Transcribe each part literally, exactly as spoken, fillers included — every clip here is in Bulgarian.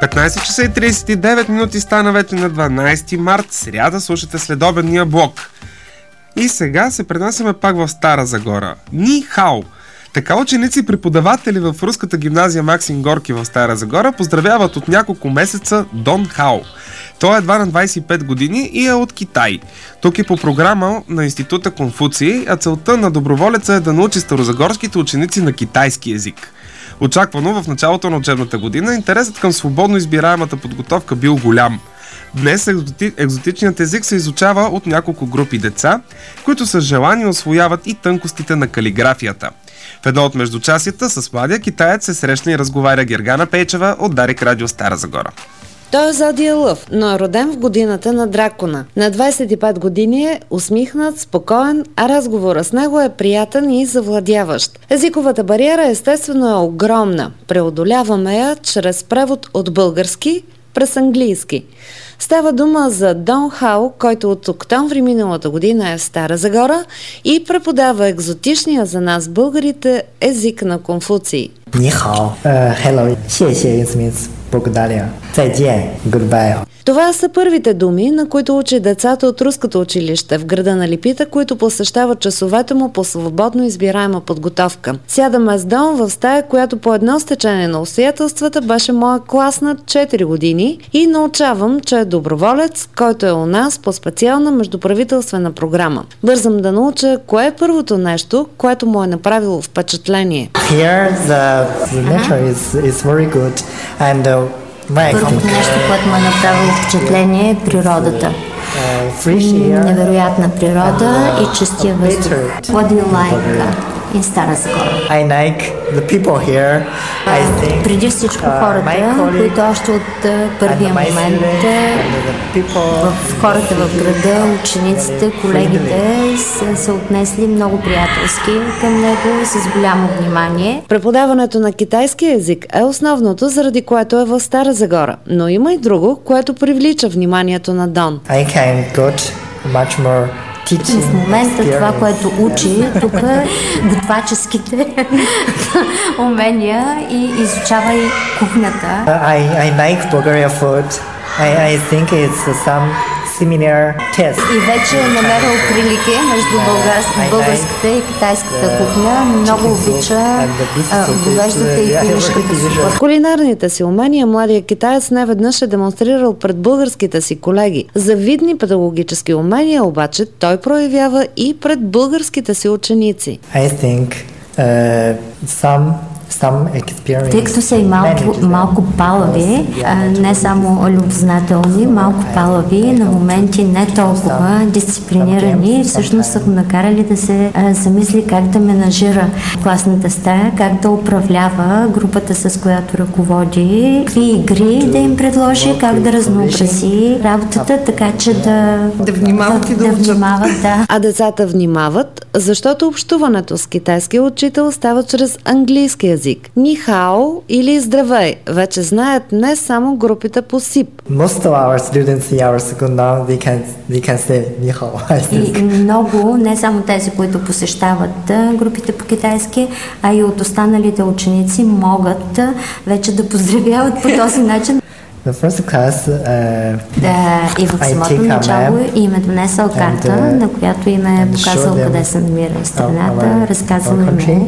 петнайсет часа и трийсет и девет минути стана вече на дванайсети март, сряда, слушате следобедния блок. И сега се пренасяме пак в Стара Загора. Ни хао! Така ученици и преподаватели в руската гимназия Максим Горки в Стара Загора поздравяват от няколко месеца Дон Хао. Той е едва на двайсет и пет години и е от Китай. Тук е по програма на Института Конфуций, а целта на доброволеца е да научи старозагорските ученици на китайски език. Очаквано в началото на учебната година интересът към свободно избираемата подготовка бил голям. Днес екзоти... екзотичният език се изучава от няколко групи деца, които с желание освояват и тънкостите на калиграфията. В едно от междучасията с младия китаец се срещна и разговаря Гергана Пейчева от Дарик Радио Стара Загора. Той е Зодия Лъв, но е роден в годината на дракона. На двайсет и пет години е усмихнат, спокоен, а разговорът с него е приятен и завладяващ. Езиковата бариера естествено е огромна. Преодоляваме я чрез превод от български през английски. Става дума за Дон Хао, който от октомври миналата година е в Стара Загора и преподава екзотичния за нас българите език на Конфуций. Ни хао, hello, xie xie благодаря. Зайдien, goodbye. Това са първите думи, на които учи децата от руското училище в града на Липита, които посещават часовете му по свободно избираема подготовка. Сядаме с Дон в стая, която по едно стечение на обстоятелствата беше моя клас на четири години и научавам, че е доброволец, който е у нас по специална междуправителствена програма. Бързам да науча кое е първото нещо, което му е направило впечатление. Here the, the nature is, is very good and uh, Първото нещо, което ме е направило впечатление е природата. Невероятна природа и чистия въздух. What do you like in Стара Загора? I like the people here. I think преди всичко хората, които още от първия момент в хората в града, учениците, колегите са се отнесли много приятелски към него и с голямо внимание. Преподаването на китайски език е основното, заради което е в Стара Загора, но има и друго, което привлича вниманието на Дон. I can go much more. В момента това, което учи тук е готваческите умения и изучава и кухнята. I, I like Bulgaria food. I, I think it's some similar taste. И вече е намерил прилики между българската и китайската кухня. Много обича говеждата и пилешката супа. Кулинарните си умения младия китаец неведнъж е демонстрирал пред българските си колеги. За видни педагогически умения обаче той проявява и пред българските си ученици. I think uh, some Тъй като са и малко, малко палави, а, не само любознателни, малко палави, на моменти не толкова дисциплинирани, всъщност са го накарали да се а, замисли как да менажира класната стая, как да управлява групата, с която ръководи, какви игри да им предложи, как да разнообрази работата, така че да, да внимават да, и да, да внимават. Да. А децата внимават, защото общуването с китайския учител става чрез английски език. Ни хао или здравей вече знаят не само групите по СИП. Most of our students in our school now they can they can say ни хао. И много, не само тези, които посещават групите по китайски, а и от останалите ученици могат вече да поздравяват по този начин. The first class, uh, да, и в самото начало им е донесъл карта, and, uh, на която им е показал къде се намира страната, разказал им е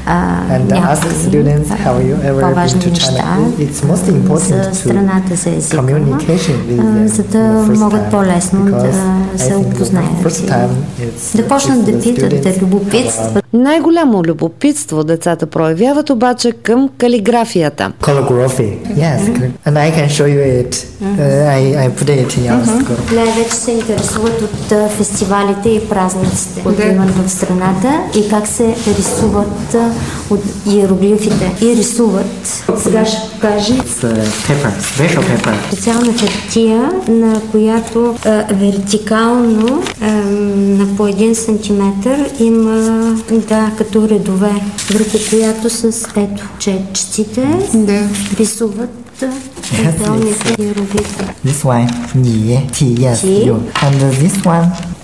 някакви по-важни неща за страната, за езика, за да могат по-лесно да се опознаят. Да почнат да питат, да любопитстват. Най-голямо любопитство децата проявяват обаче към калиграфията. Calligraphy, yes, and I can show you it. Uh, I, I put it in your school. Най-вече се интересуват от uh, фестивалите и празниците, които имат в страната и как се рисуват uh, от иероглифите. И рисуват. Сега ще покажа. Paper, special paper. Специална хартия, на която uh, вертикално uh, на по един сантиметър има да, като редове, върху която с ето четчиците да рисуват отделните иероглифи. This one, ни, ти, yes, you. And this one,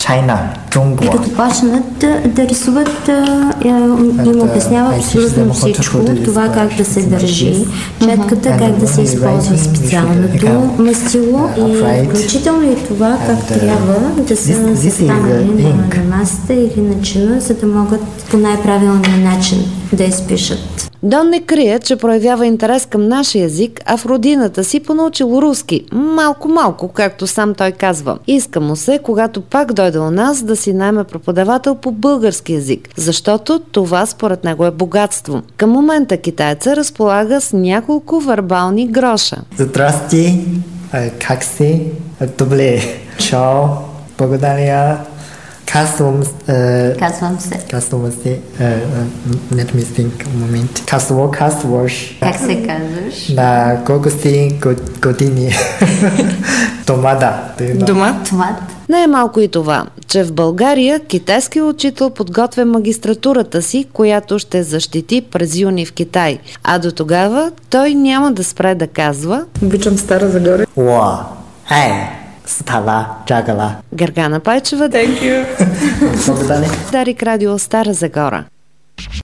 China, И Trung като почнат да, да рисуват, а, а, им обяснява абсолютно всичко, това как да се държи, четката, как да се използва специалното мастило и включително и това как трябва да са съставени на, на масата или начина, за да могат по най-правилния начин да изпишат. Дон не крие, че проявява интерес към нашия език, а в родината си понаучил руски. Малко-малко, както сам той казва. Иска му се, когато пак дойде у нас, да си найме преподавател по български език, защото това според него е богатство. Към момента китайца разполага с няколко вербални гроша. Здрасти, как си? Добре. Чао, благодаря. Казвам, uh, Казвам се. казвам се, uh, uh, let me think a moment. Какво казваш? Как се казваш? На колко си години? Домада. Дома? Томат. Не е малко и това, че в България китайският учител подготвя магистратурата си, която ще защити през юни в Китай. А до тогава той няма да спре да казва: Обичам Стара Загора. Уа, ей, Стара Загора. Гергана Пайчева, Thank you. Благодаря. Дарик Радио, Стара Загора.